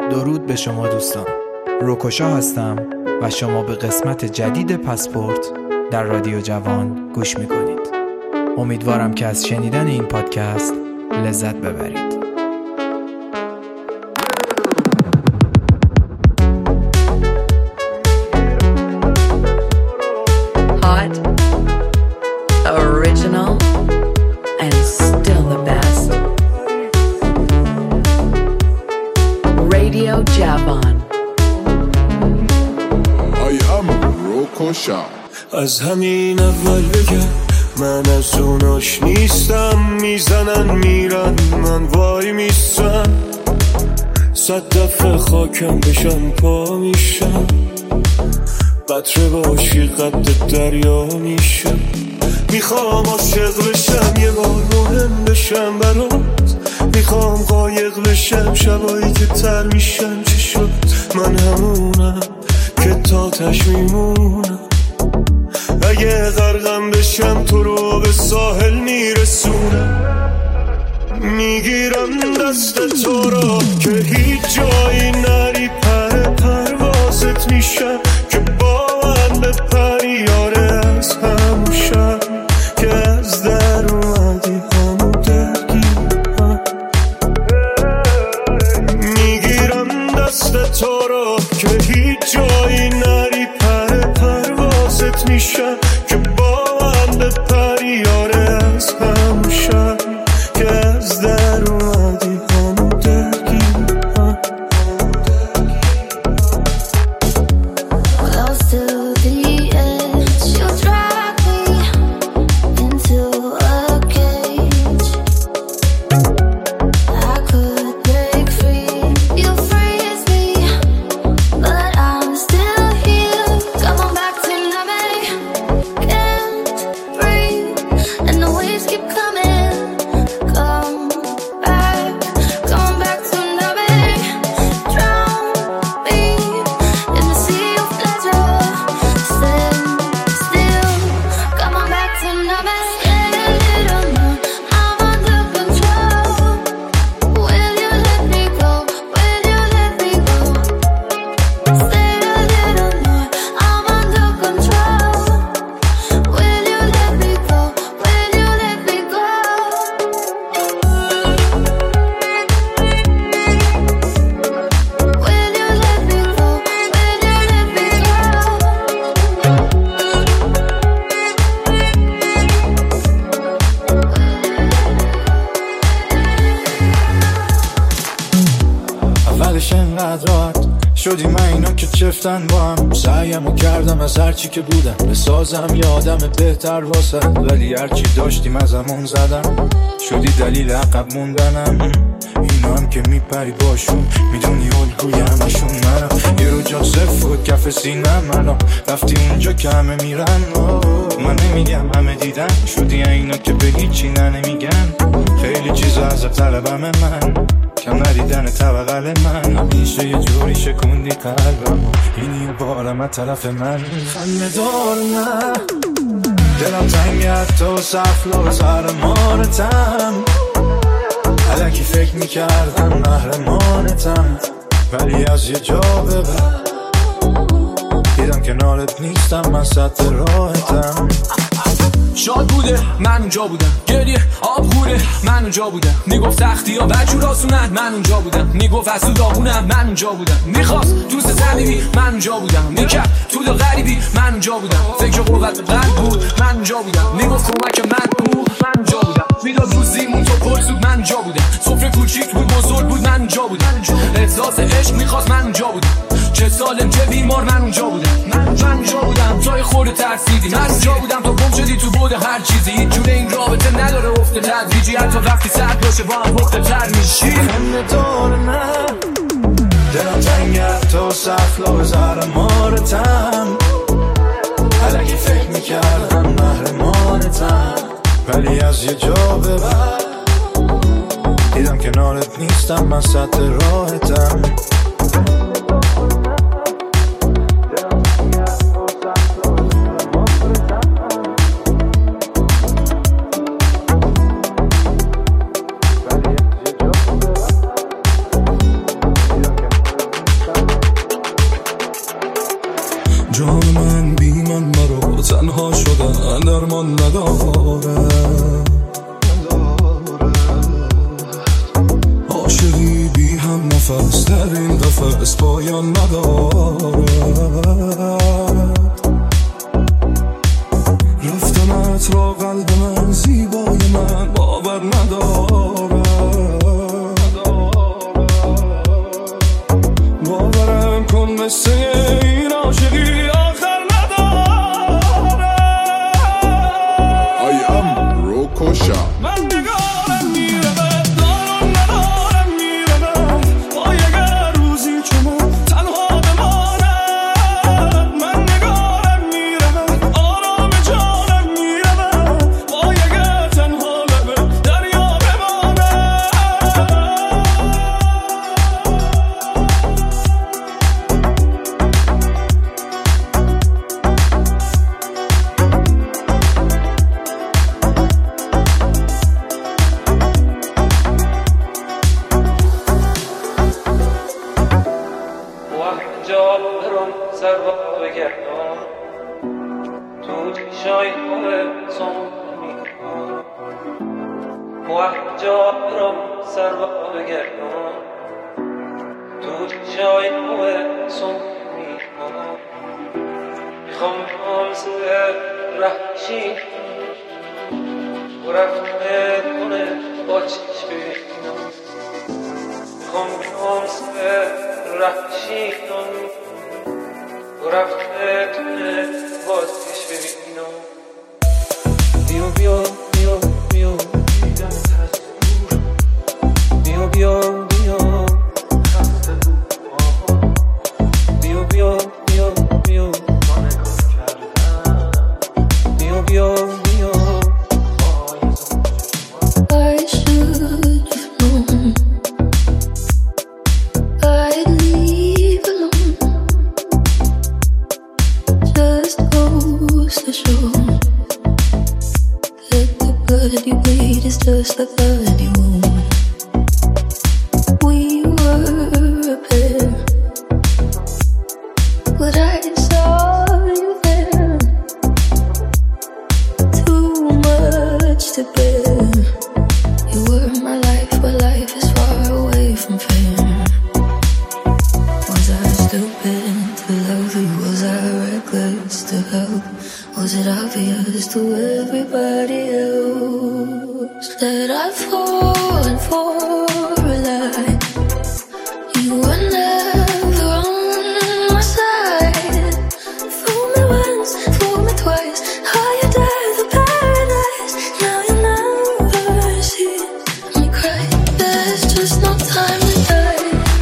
درود به شما دوستان، روکوشا هستم و شما به قسمت جدید پاسپورت در رادیو جوان گوش میکنید. امیدوارم که از شنیدن این پادکست لذت ببرید. Hot, original, and still the best. Radio Javan. I am روکوشا. از همین اول بگم من از اوناش نیستم، میزنن میرن من وای میستم، 100 دفعه خاکم بشن پا میشم، قطره باشی قد دریا میشم، میخوام عاشق بشم یه بار مهم بشم برات، میخوام قایق بشم شبایی که تر میشم، چی شد من همونم که تاتش میمونم، اگه غرقم بشم تو رو به ساحل میرسونم، میگیرم دست تو رو که هیچ جایی نری، پروازت میشم که با من بپری، یاره از همون شب که از در اومدی همون درگیرم، میگیرم دست تو رو که هیچ جایی نری، پروازت میشم که با من بپری، یاره از همون شب که از در اومدی همون درگیرم. Close to the edge, you drag me into a cage. I could break free, you freeze me, but I'm still here. Come on back to me, can't breathe, and the waves keep coming. Come back to me, drown me in the sea of pleasure. Stand still, come on back to me. Stay a little more, I'm under control. Will you let me go? Will you let me go? Stay a little more, I'm under control. Will you let me go? Will you let me go? Will you let me go? Will you let me اولش انقدر راحت شدی من اینا که چفتن با هم، سعیمو کردم از هرچی که بودم بسازم یه آدم بهتر واسه، ولی هرچی داشتیم از همون زدم، شدی دلیل عقب موندنم، اینا هم که میپری باشون میدونی الگوی همشون منم، یه رو جا صفر و کف سینم الان رفتی اونجا که همه میرن، من نمیگم همه دیدن، شدی اینا که به هیچی نمیگن، خیلی چیزا از طلبم من، کم ندیدن طبقل من، همیشه یه جوری شکوندی قلبم، اینی بارم از طرف من، خنده دار نه دلم تنگه تو سفلا سر مارتم، الکی فکر میکردم محرمانتم، ولی از یه جا به بعد دیدم کنارت نیستم، من سطح راحتم. شاد بوده من اونجا بودم، گریه آب خوره من اونجا بودم، میگفت سختی ها بجور آسونن من اونجا بودم، میگفت از تو داغونم من اونجا بودم، میخواست دوست صمیمی من اونجا بودم، میکرد تو دل غریبی من اونجا بودم، فکر قوت قلب بود من اونجا بودم، میگفت کمک من بود من اونجا بودم، میداد روزیمون تو پر زود من اونجا بودم، سفره کوچیک بود بزرگ بود من اونجا بودم، احساس عشق میخواست من اونجا بودم، چه سالم چه بیمار من اونجا بودم، من اونجا بودم جای خورده ترسیدی، من اونجا بودم تو گم شدی تو بود هر چیزی، هیچ جونه این رابطه نداره افته تدریجی، حتی وقتی سرد باشه با هم پخته تر میشی، همه دار نه دلم تنگه تو سفلا به زهر مارتم، الکی فکر میکردم محرمانتم، ولی از یه جا به بعد دیدم کنارت نیستم، من سطح راحتم. پایان ندارد. عاشقی بی هم نفس در این قفس پایان ندارد. رفتنت را قلب من زیبای من باور ندارد. باورم کن مثل این عاشقی آخر ندارد. I am Rokosha. من نگارم میره دارم ندارم میره وای اگر روزی چون تنها بمانم. من نگارم میره آرام جانم میره وای اگر تنها لب دریا بمانم. جابرم سر با بگردم تو چشای سم میکنم. جابرم سر با بگردم تو چشای سم میکنم. میخوام سر رهشی و رفته کنه با چشم ببینم. میخوام سر رهشی و رفته کنه با چشم ببینم. بیا بیا بیا بیا دیدم تصور. بیا بیا بیا خسته بود. بیا بیا بیا بیا با نگاه کردم. بیا بیا بیا I should have known I'd leave alone. Just goes to show that the blood you bleed is just the blood you own. We were a pair, but I saw you there. Too much to bear. You were my life, but life is far away from fair. Was I stupid to love you? Was I reckless to help? Was it obvious to everybody else that I've fallen for a lie? You were never on my side. Fool me once, fool me twice. Higher death of paradise. Now you never see me cry. There's just no time to die.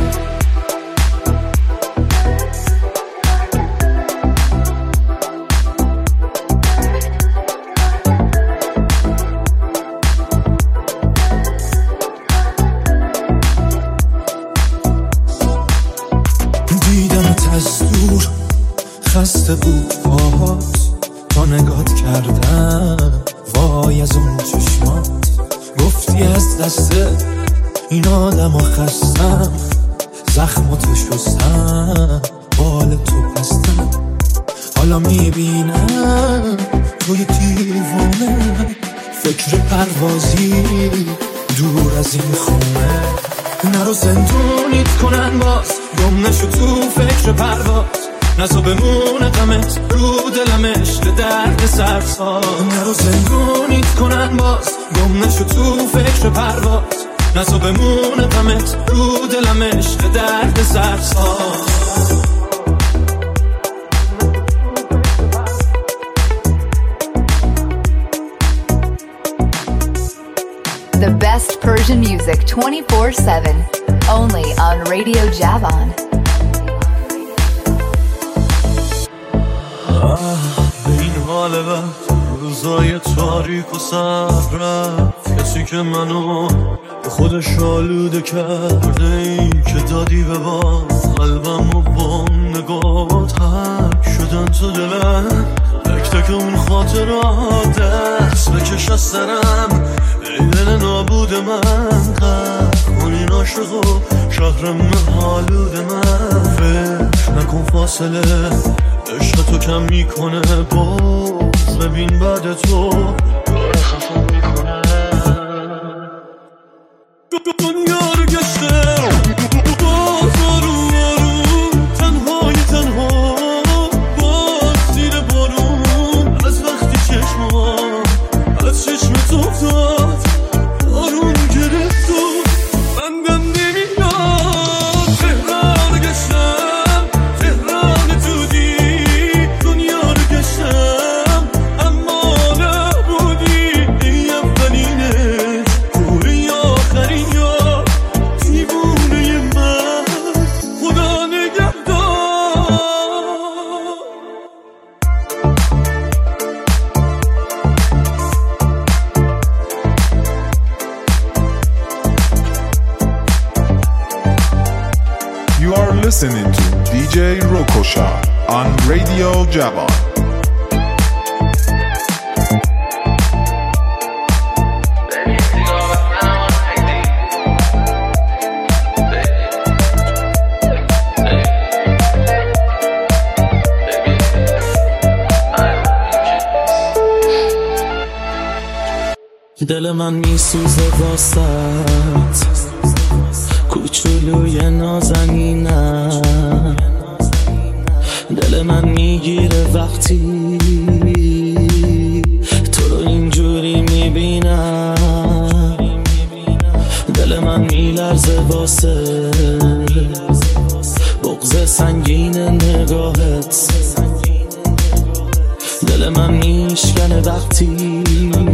دیدمت از دور خسته بود باهات تا نگات کردم. وای از اون چشمات گفتی از دست این آدم و خستم. زخماتو شستم بال تو پستم. حالا میبینم توی دیوانه فکر پروازی دور از این خونه. نرو زندونیت کنن باز گم نشو تو فکر پرواز. نزا بمونه غمت رو دلم عشق درد سرساز. نرو زندونیت کنن باز گم نشو تو فکر پرواز. نزا بمونه غمت رو دلم عشق درد سرساز. The best Persian music 24/7, only on Radio Javan. به این حال وقت روزای تاریک و سبز رفت. کسی که منو به خودش آلوده کرده. ای که دادی به باد قلبم و با نگات حک شدن تو دلم. تک تک اون خاطرات دست بکش از سرم. ای دل نابود من قرد کنین عاشق و شهر محالود من. فکر نکن فاصله، عشق تو کم میکنه باز ببین بعد تو داره خفم میکنه. دنیا رو گشتم باز آروم آروم، تنهای تنها باز زیر بارون، از وقتی چشمام از چشم تو افتاد آروم گرفت و بندم نمیاد. تهران گشتم تهران تودی، دنیا رو گشتم اما نبودی. ای اولینش کوری آخرین یا دیوونه من، خدا نگهدار. You are listening to DJ Rokosha on Radio Javan. دل من میسوزه واسط، کوچولوی نازنینم. دل من میگیره وقتی تو رو اینجوری میبینم. دل من میلرزه واسه بغض سنگین نگاهت. دل من میشکنه وقتی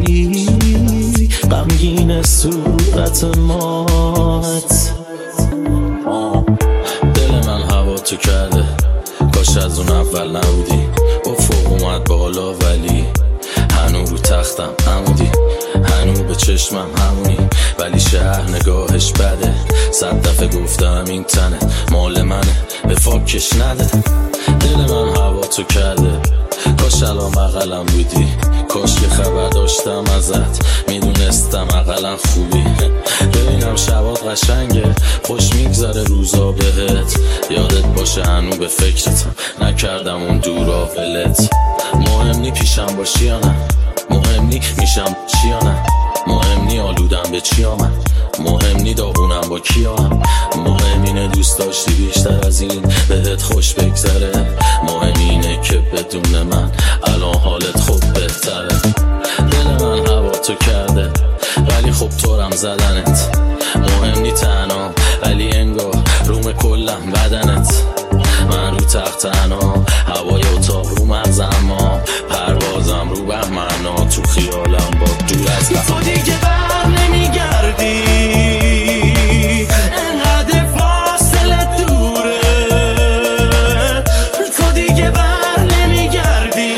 غمگین صورت مات. دل من هوا تو کرده، کاش از اون اول نبودی. افق اومد بالا ولی هنو رو تختم همودی، هنو به چشمم همونی. ولی شهر نگاهش بده، 100 دفعه گفتم این تنه مال منه، به فاکش نده. دل من هوا تو کرده، کاش الان بغلم بودی. کاش که خبر داشتم ازت، میدونستم اقلا خوبی. ببینم شبات قشنگه، خوش میگذره روزا بهت. یادت باشه هنو به فکرتم، نکردم اون دورا ولت. مهم نی پیشم باشی یا نه، مهم نی میشم چی یا نه، مهم نی آلودم به چی آمد، مهم نی داغونم با کیام. مهم اینه دوست داشتی بیشتر از این بهت خوش بگذره. مهم اینه که بدون من الان حالت خوب بهتره. دل من هوا تو کرده ولی خب طورم زدنت. مهم نی تنها ولی انگار روم کلم بدنت. من رو تخت تنها، هوای اتاق رو مغزم، اما پروازم رو بهمنا. تو خیالم با دور از تو دیگه بر نمیگردی، انقدر فاصله دوره. تو دیگه بر نمیگردی،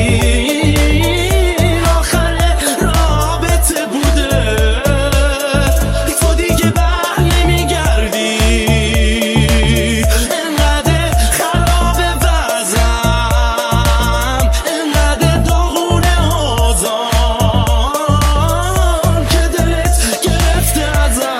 آخر رابطه بوده. تو دیگه بر نمیگردی، انقدر خراب وضعم، انقدر داغونه آزام که دلت گرفته ازم.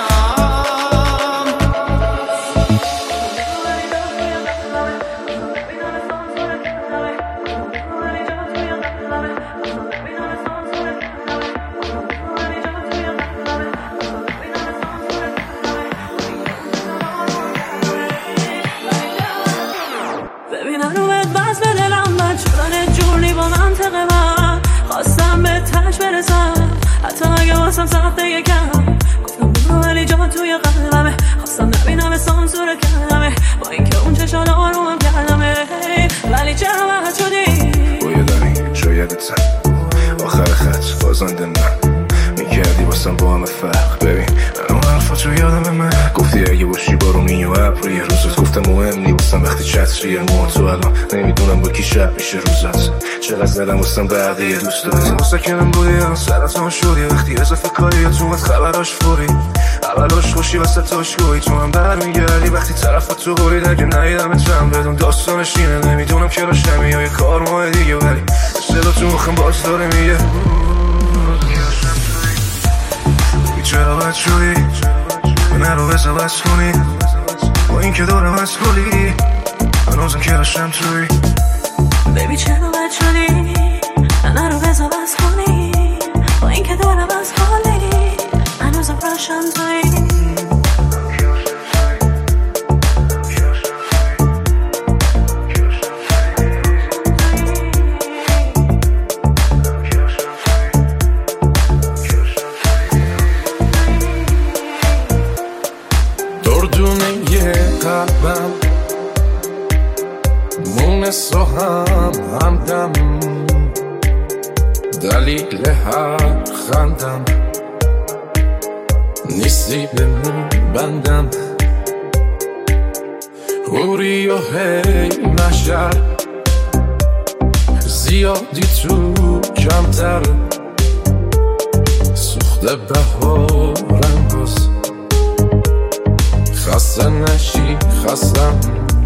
ببینم رو بهت بس به دلم من شدن جوری با منطق من. خواستم به تش برسم حتی اگه واسم سخته یکم. گفتم برو ولی جا توی قلبمه، خواستم نبینم سانسور کردمه. با اینکه اون چشان آرومم کردمه ولی چه وقت شدی بایه داری شایدت سن آخر خط بازنده من میکردی واسم با همه فرق. ببین اون حرفات رو یادم من گفتی اگه باشی بارونی و ابر. یه روزت گفتم مهم نی واسم وقتی چتریه ما تو الان نمیدونم با کی شب میشه روزت. چقدر زدم واسم بقیه دوست داری مسکنم بودی الان سرطان شدی. وقتی اضافه کاری یا تو اومد خبراش فوری اولاش خوشی واسه تاش گویی تو هم برمیگردی. وقتی طرفت تو برید اگه نیدم چند بدون داستانش اینه. نمیدونم که راش نمیای یه کار ماه دیگه ولی صدا تو مخم باز داره میگه چرا بد شدی منو بزا بس کنی با این که دارم از کلی منو هنوزم که هاشم توی بیبی چرا بد شدی من رو بزا بس کنی با این که دارم از حالی هنوزم راشم توی دردونه یه قلبم مونس و همدم دلیل هر خندم نیستی به مون بندم حوری و هی محشر زیادی تو کمتر سوخته بهارم باز خسته نشی خستم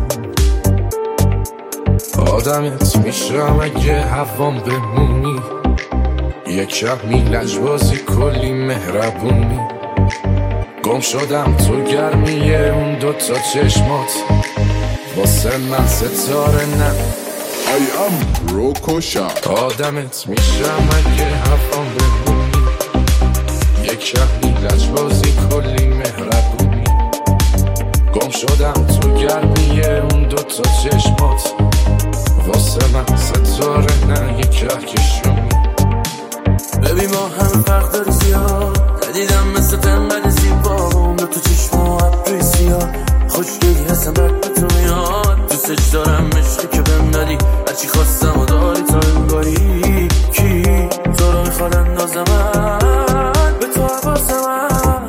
آدمت میشم اگه هوام بمونی یک کمی لجبازی کلی مهربونی گم شدم تو گرمیه اون دوتا چشمات واسه من ستاره نه I am روکوشا آدمت میشم اگه هوام بمونی یک کمی لجبازی کلی مهربونی گم شدم تو گرمیه اون دوتا چشمات واسه من ستاره نه یک کهکشونی ببین ما هم فرق داری زیاد ندیدم مثل تنقل زیبا اون تو چشم و عبری سیاه خوشگلی هستم بد به تو میاد دوستش دارم عشقی که بهم دادی هرچی خواستم و داری تا انگاری کی تو رو میخواد اندازم به تو حواس من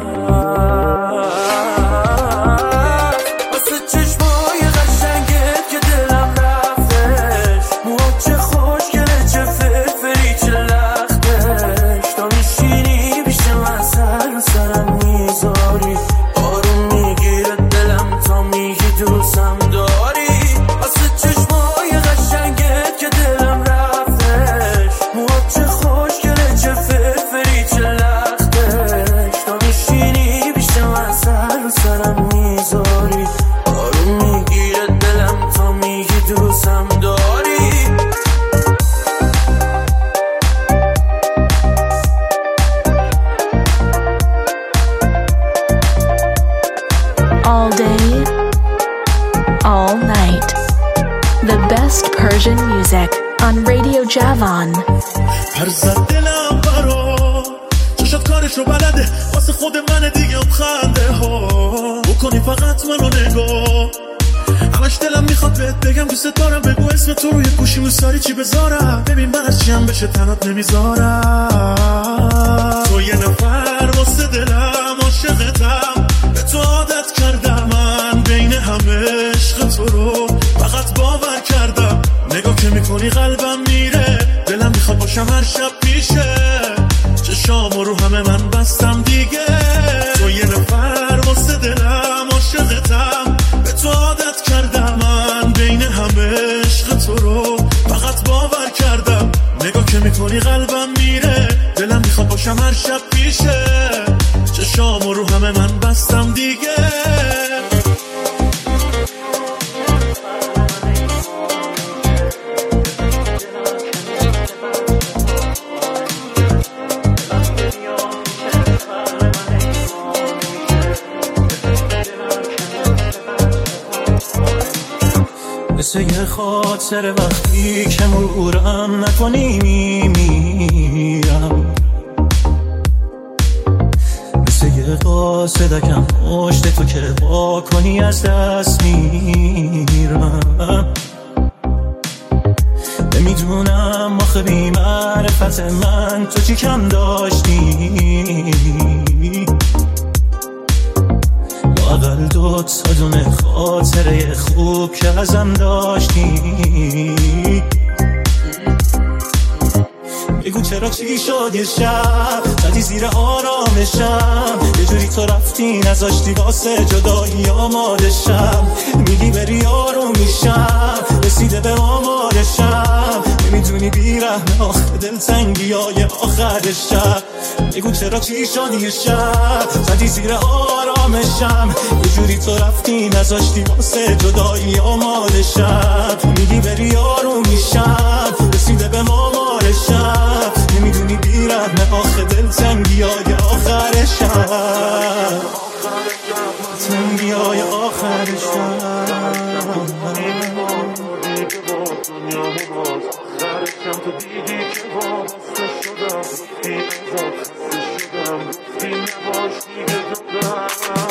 واسه چشمای قشنگت که دلم رفتش موها چه خوشگله چه فرفری چه لختش تا میشینی پیش من سر سرم میذاری آروم میگیره دلم تا میگی دوستم داری واسه چشمای قشنگت که دلم رفتش موها چه خوشگله چه فرفری چه لختش تا میشینی پیش من سر سرم میذاری آروم میگیره دلم تا میگی دوستم داری All day, all night. The best Persian music on Radio Javan. هر زد دلم برا چشات کارشو بلده واسه خود من دیگه خنده ها بکنی فقط منو نگاه همش دلم میخواد بهت بگم دوست دارم بگو اسم تو روی گوشی موساری چی بذارم ببین من از چیم بشه تنات نمیذارم تو یه نفر واسه دلم عاشقتم به تو عادت کردم من بین همه عشق تو رو فقط باور کردم نگاه که میکنی قلبم میره دلم میخواد باشم هر شب پیشه چشامو رو همه من بستم دیگه تو یه نفر واسه دلم عاشقتم به تو عادت کردم من بین همه عشق تو رو فقط باور کردم نگاه که میکنی قلبم میره دلم میخواد باشم هر شب پیشه چشامو رو همه من بستم دیگه مثل یه خاطر وقتی که مرورم نکنی میمیرم مثل یه قاصدکم پشت تو که با کنی از دست میرم نمیدونم آخه بی معرفت من تو چی کم داشتی لااقل دو تا دونه خاطره خوب که ازم داشتی بگو چرا چی شد یه شب زدی زیر آرامشم یه جوری تو رفتی نذاشتی واسه جدایی آمادشم میگی بری آروم میشم رسیده به آمادشم نمیدونی نمیدونی بیرحم آخه دلتنگی های آخر شب بگو چرا چیشانی شب زدی زیر آرامشم یه جوری تو رفتی نذاشتی واسه جدایی آمال شب میگی بری آروم میشم رسیده به مامال شب نمیدونی بیرحم آخه دلتنگی های آخر شب تنگی های آخر شب خرشم تو دیدی که وابسته شدم گفتی ازاد خسته شدم گفتی نباش دیگه دادم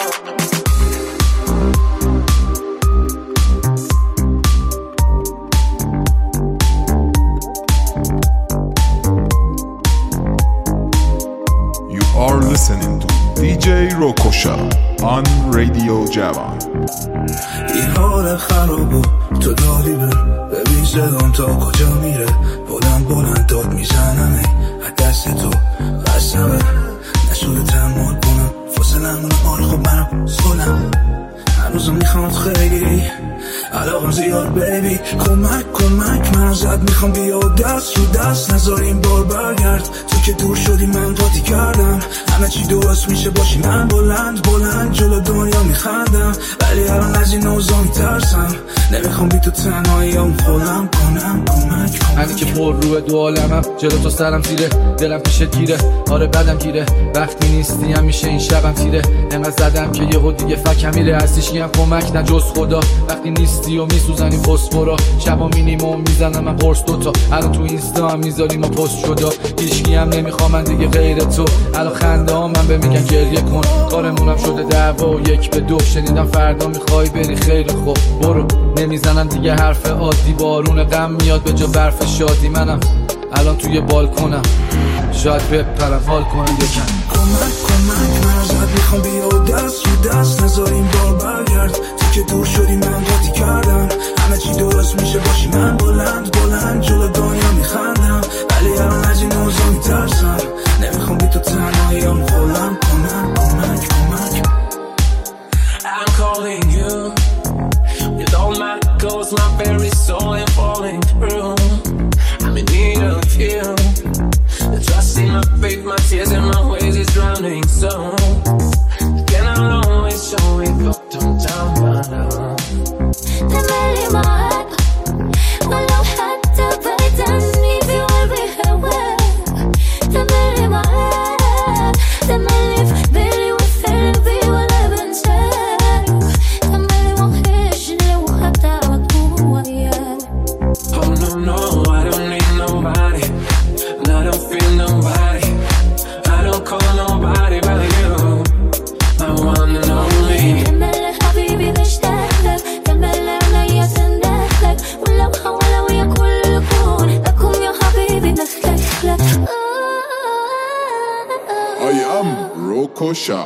You are listening to DJ Rokosha on Radio Javan. این حال خرابو تو داری ببین صدام تا کجا میره بلند داد میزنم از دست تو قسمه نشده تحمل کنم فاصله مونه آره خب منم سولم هنوزم میخوام خیلی علاقم زیاد بیبی کمک من ازت میخوام بیا دست رو دست نذار این بار برگرد تو که دور شدی من قاطی کردم همه چی درست میشه باشی من بلند جلو دنیا میخندم ولی الان از این اوضاع میترسم نمیخوام بی تو تنهاییم خودم کنم کمک همین که پر روی دو عالمم جلو تو سرم تیره دلم پیشت گیره آره بدم گیره وقتی نیستی هم میشه این شبم تیره انقدر زدم که یهو دیگه فکم میره هستیش هم کمک نه جز خدا وقتی نیستی و میسوزنی فسفورا شبا مینیمم میزنم من قرص دوتا الان تو اینستا هم میذاریم و پست شدا هیچکی هم نمیخوام من دیگه غیر تو الان خنده ها من به میگن گریه کن کارمونم شده دعوا و 1-2 شنیدم فردا میخوای بری خیلی خوب برو نمیزنم دیگه حرف عادی بارون غم میاد به جا برف شادی منم الان توی بالکنم شاید بپرم حال کنم یکم کمک من ازت میخوام بیا دست رو دست نذار این بار برگرد تو که دور شدی من قاطی کردم همه چی درست میشه باشی من بلند جلو دنیا میخندم ولی الان از این اوضاع میترسم نمیخوام بی تو تنهاییم خودم کنم کمک I'm calling you with all my goals, my very soul and falling through. I'm in need of you. The trust in my faith, my tears and my ways is drowning. So again I'll always show it up downtown. تملي معاك ولو حتى بعدني في قلبي هواك تملي معاك تملي في بالي وفي قلبي ولا بنساك تملي وحش لو حتى بكون وياك. Oh no, I don't need nobody and I don't feel nobody. I don't call nobody but you, my one and only. تملي حبيبي بشتاق لك تملي عينيا تندهلك ولو حاولوا يا كل كون لكم يا حبيبي نخلك لك. I am Rokosha.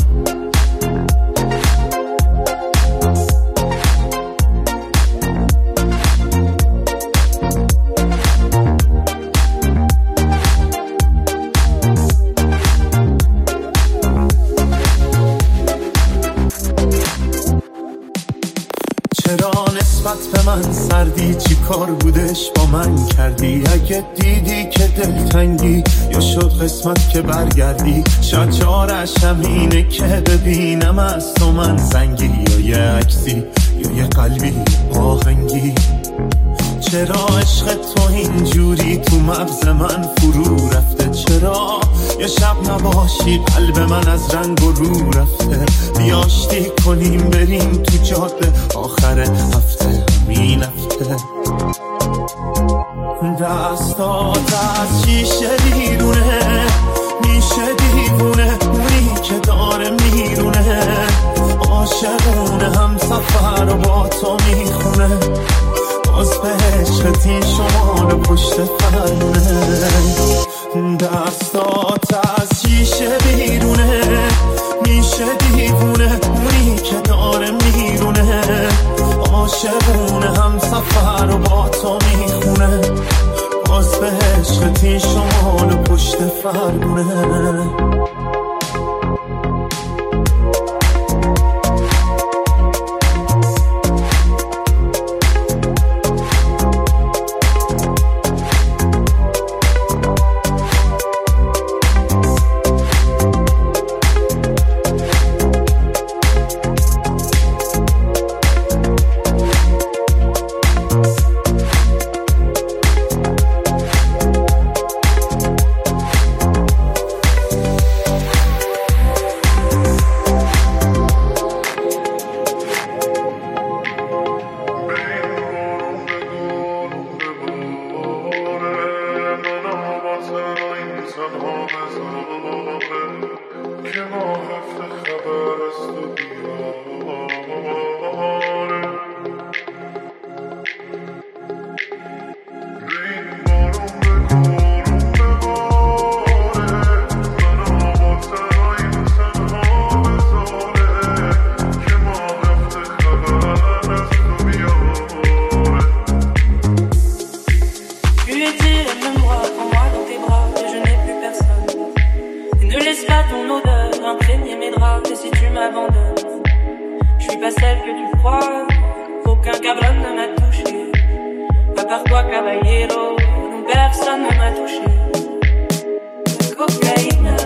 چرا نسبت به من سردی چی کار بودش با من کردی اگه دیدی که دلتنگی یا شد قسمت که برگردی شاید چارش همینه که ببینم از تو من زنگی یا یه عکسی یا یه قلبی آهنگی چرا عشق تو اینجوری تو مغز من فرو رفته چرا یه شب نباشی قلب من از رنگ و رو رفته بیاشتی کنیم بریم تو جاده آخر هفته همین هفته دستات از شیشه بیرونه میشه دیوونه اونی که داره میرونه عاشقونه هم سفر و با تو میخونه باز به عشقت این شمال پشت فرمونه دستات از شیشه بیرونه میشه دیوونه اونی که داره میرونه عاشقونه هم سفر و با تو میخونه باز به عشقت این شمال پشت فرمونه aucun cabron ne m'a touché. À part toi, caballero, personne ne m'a touché. La cocaïne.